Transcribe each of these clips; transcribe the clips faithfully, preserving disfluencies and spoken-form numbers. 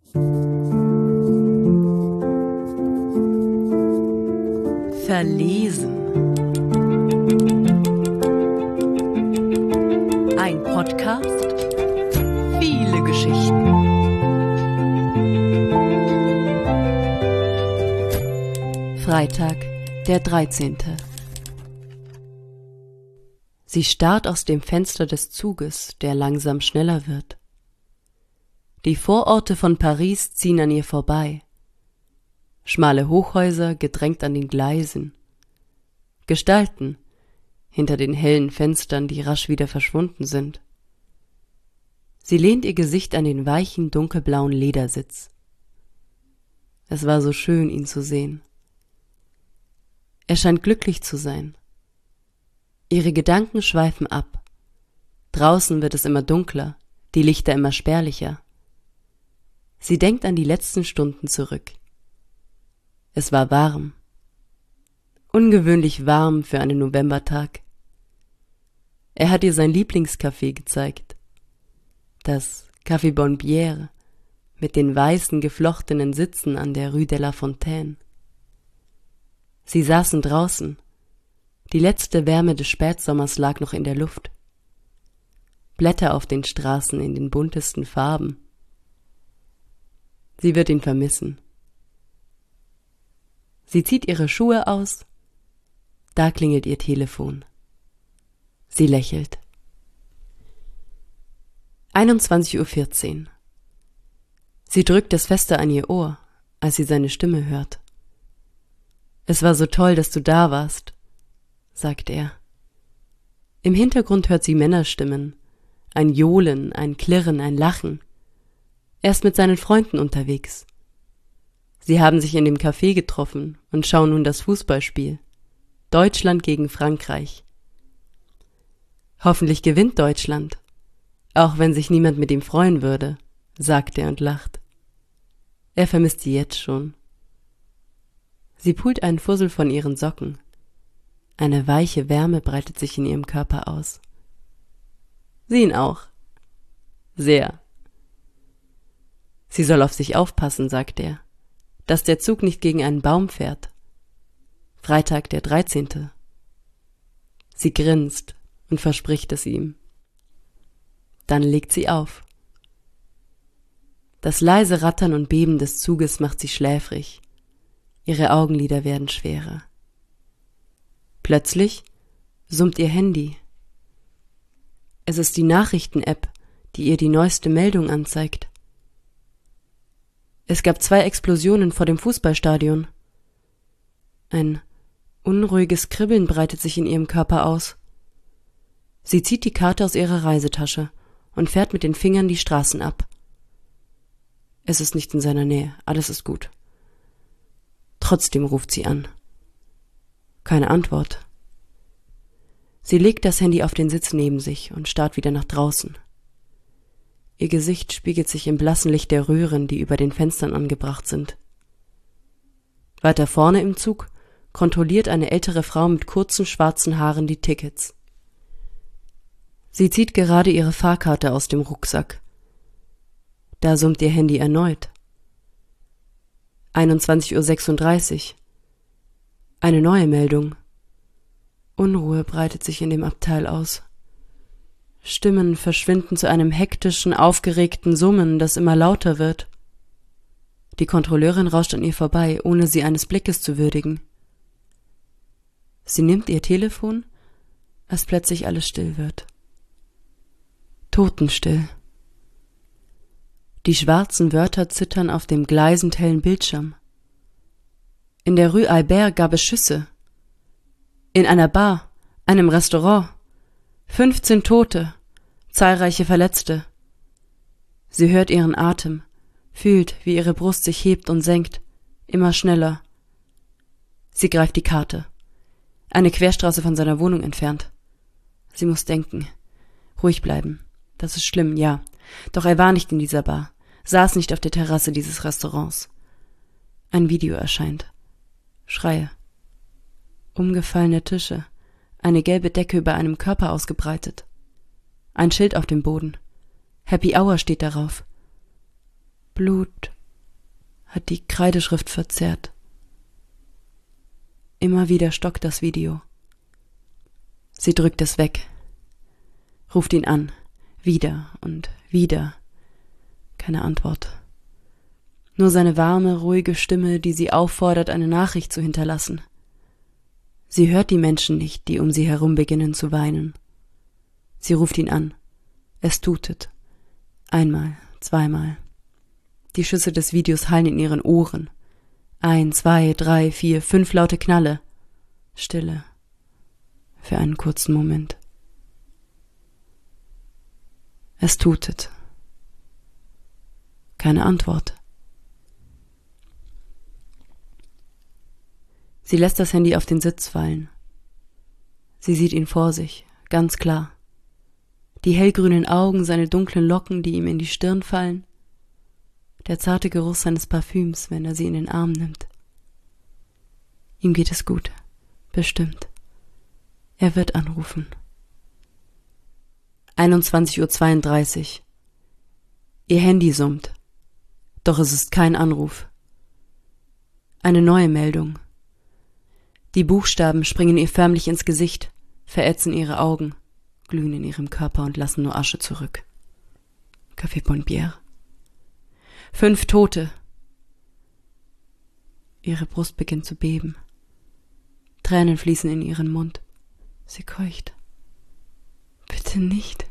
Verlesen. Ein Podcast, viele Geschichten. Freitag, der dreizehnte. Sie starrt aus dem Fenster des Zuges, der langsam schneller wird. Die Vororte von Paris ziehen an ihr vorbei. Schmale Hochhäuser gedrängt an den Gleisen. Gestalten hinter den hellen Fenstern, die rasch wieder verschwunden sind. Sie lehnt ihr Gesicht an den weichen, dunkelblauen Ledersitz. Es war so schön, ihn zu sehen. Er scheint glücklich zu sein. Ihre Gedanken schweifen ab. Draußen wird es immer dunkler, die Lichter immer spärlicher. Sie denkt an die letzten Stunden zurück. Es war warm. Ungewöhnlich warm für einen Novembertag. Er hat ihr sein Lieblingscafé gezeigt. Das Café Bonbière mit den weißen geflochtenen Sitzen an der Rue de la Fontaine. Sie saßen draußen. Die letzte Wärme des Spätsommers lag noch in der Luft. Blätter auf den Straßen in den buntesten Farben. Sie wird ihn vermissen. Sie zieht ihre Schuhe aus. Da klingelt ihr Telefon. Sie lächelt. einundzwanzig Uhr vierzehn. Sie drückt es fester an ihr Ohr, als sie seine Stimme hört. »Es war so toll, dass du da warst«, sagt er. Im Hintergrund hört sie Männerstimmen, ein Johlen, ein Klirren, ein Lachen. Er ist mit seinen Freunden unterwegs. Sie haben sich in dem Café getroffen und schauen nun das Fußballspiel. Deutschland gegen Frankreich. Hoffentlich gewinnt Deutschland, auch wenn sich niemand mit ihm freuen würde, sagt er und lacht. Er vermisst sie jetzt schon. Sie pult einen Fussel von ihren Socken. Eine weiche Wärme breitet sich in ihrem Körper aus. Sie ihn auch. Sehr. Sie soll auf sich aufpassen, sagt er, dass der Zug nicht gegen einen Baum fährt. Freitag, der dreizehnte. Sie grinst und verspricht es ihm. Dann legt sie auf. Das leise Rattern und Beben des Zuges macht sie schläfrig. Ihre Augenlider werden schwerer. Plötzlich summt ihr Handy. Es ist die Nachrichten-App, die ihr die neueste Meldung anzeigt. Es gab zwei Explosionen vor dem Fußballstadion. Ein unruhiges Kribbeln breitet sich in ihrem Körper aus. Sie zieht die Karte aus ihrer Reisetasche und fährt mit den Fingern die Straßen ab. Es ist nicht in seiner Nähe, alles ist gut. Trotzdem ruft sie an. Keine Antwort. Sie legt das Handy auf den Sitz neben sich und starrt wieder nach draußen. Ihr Gesicht spiegelt sich im blassen Licht der Röhren, die über den Fenstern angebracht sind. Weiter vorne im Zug kontrolliert eine ältere Frau mit kurzen schwarzen Haaren die Tickets. Sie zieht gerade ihre Fahrkarte aus dem Rucksack. Da summt ihr Handy erneut. einundzwanzig Uhr sechsunddreißig. Eine neue Meldung. Unruhe breitet sich in dem Abteil aus. Stimmen verschwinden zu einem hektischen, aufgeregten Summen, das immer lauter wird. Die Kontrolleurin rauscht an ihr vorbei, ohne sie eines Blickes zu würdigen. Sie nimmt ihr Telefon, als plötzlich alles still wird. Totenstill. Die schwarzen Wörter zittern auf dem gleisend hellen Bildschirm. In der Rue Albert gab es Schüsse. In einer Bar, einem Restaurant. Fünfzehn Tote, zahlreiche Verletzte. Sie hört ihren Atem, fühlt, wie ihre Brust sich hebt und senkt, immer schneller. Sie greift die Karte. Eine Querstraße von seiner Wohnung entfernt. Sie muss denken. Ruhig bleiben. Das ist schlimm, ja. Doch er war nicht in dieser Bar, saß nicht auf der Terrasse dieses Restaurants. Ein Video erscheint. Schreie. Umgefallene Tische. Eine gelbe Decke über einem Körper ausgebreitet. Ein Schild auf dem Boden. Happy Hour steht darauf. Blut, hat die Kreideschrift verzerrt. Immer wieder stockt das Video. Sie drückt es weg, ruft ihn an, wieder und wieder. Keine Antwort. Nur seine warme, ruhige Stimme, die sie auffordert, eine Nachricht zu hinterlassen. Sie hört die Menschen nicht, die um sie herum beginnen zu weinen. Sie ruft ihn an. Es tutet. Einmal, zweimal. Die Schüsse des Videos hallen in ihren Ohren. Ein, zwei, drei, vier, fünf laute Knalle. Stille. Für einen kurzen Moment. Es tutet. Keine Antwort. Sie lässt das Handy auf den Sitz fallen. Sie sieht ihn vor sich, ganz klar. Die hellgrünen Augen, seine dunklen Locken, die ihm in die Stirn fallen. Der zarte Geruch seines Parfüms, wenn er sie in den Arm nimmt. Ihm geht es gut, bestimmt. Er wird anrufen. einundzwanzig Uhr zweiunddreißig. Ihr Handy summt. Doch es ist kein Anruf. Eine neue Meldung. Die Buchstaben springen ihr förmlich ins Gesicht, verätzen ihre Augen, glühen in ihrem Körper und lassen nur Asche zurück. Café Pompier. Fünf Tote. Ihre Brust beginnt zu beben. Tränen fließen in ihren Mund. Sie keucht. Bitte nicht.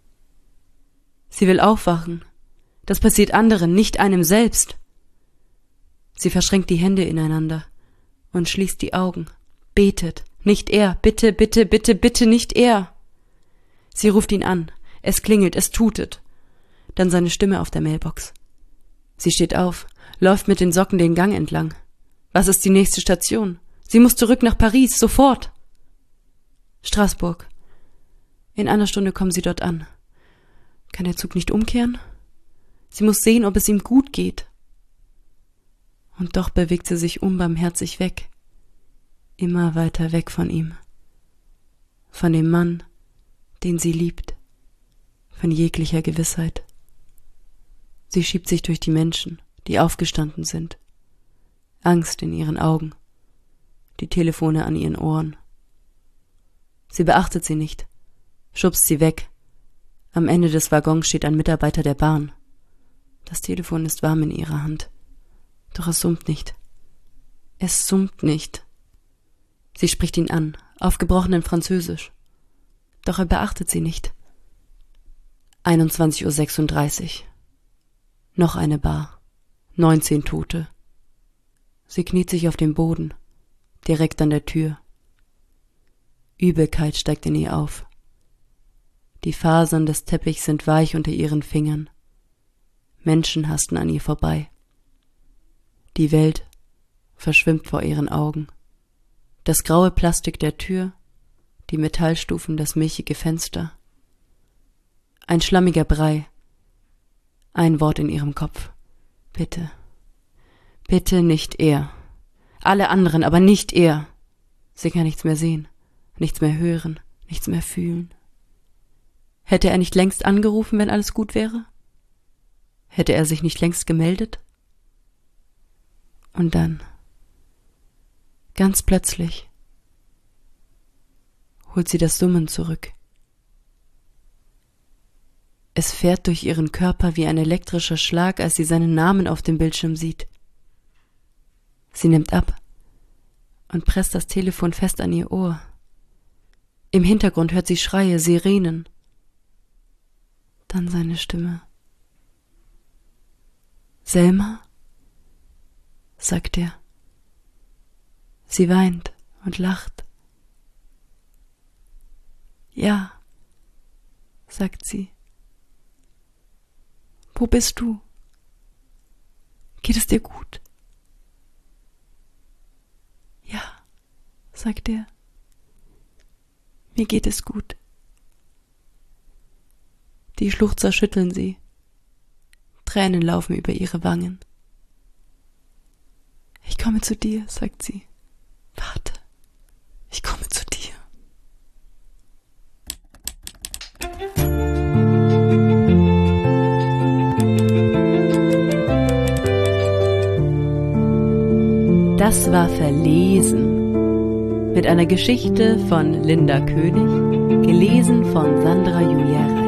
Sie will aufwachen. Das passiert anderen, nicht einem selbst. Sie verschränkt die Hände ineinander und schließt die Augen, betet. Nicht er, bitte, bitte, bitte, bitte, nicht er. Sie ruft ihn an. Es klingelt, es tutet. Dann seine Stimme auf der Mailbox. Sie steht auf, läuft mit den Socken den Gang entlang. Was ist die nächste Station? Sie muss zurück nach Paris, sofort. Straßburg. In einer Stunde kommen sie dort an. Kann der Zug nicht umkehren? Sie muss sehen, ob es ihm gut geht. Und doch bewegt sie sich unbarmherzig weg. Immer weiter weg von ihm. Von dem Mann, den sie liebt. Von jeglicher Gewissheit. Sie schiebt sich durch die Menschen, die aufgestanden sind. Angst in ihren Augen. Die Telefone an ihren Ohren. Sie beachtet sie nicht, schubst sie weg. Am Ende des Waggons steht ein Mitarbeiter der Bahn. Das Telefon ist warm in ihrer Hand. Doch es summt nicht. Es summt nicht. Sie spricht ihn an, auf gebrochenem Französisch. Doch er beachtet sie nicht. einundzwanzig Uhr sechsunddreißig. Noch eine Bar. Neunzehn Tote. Sie kniet sich auf dem Boden, direkt an der Tür. Übelkeit steigt in ihr auf. Die Fasern des Teppichs sind weich unter ihren Fingern. Menschen hasten an ihr vorbei. Die Welt verschwimmt vor ihren Augen. Das graue Plastik der Tür, die Metallstufen, das milchige Fenster. Ein schlammiger Brei. Ein Wort in ihrem Kopf. Bitte. Bitte nicht er. Alle anderen, aber nicht er. Sie kann nichts mehr sehen, nichts mehr hören, nichts mehr fühlen. Hätte er nicht längst angerufen, wenn alles gut wäre? Hätte er sich nicht längst gemeldet? Und dann, ganz plötzlich, holt sie das Summen zurück. Es fährt durch ihren Körper wie ein elektrischer Schlag, als sie seinen Namen auf dem Bildschirm sieht. Sie nimmt ab und presst das Telefon fest an ihr Ohr. Im Hintergrund hört sie Schreie, Sirenen. Dann seine Stimme. Selma? Sagt er. Sie weint und lacht. Ja, sagt sie. Wo bist du? Geht es dir gut? Ja, sagt er. Mir geht es gut. Die Schluchzer schütteln sie. Tränen laufen über ihre Wangen. Ich komme zu dir, sagt sie. Warte, ich komme zu dir. Das war Verlesen. Mit einer Geschichte von Linda König, gelesen von Sandra Julia Reif.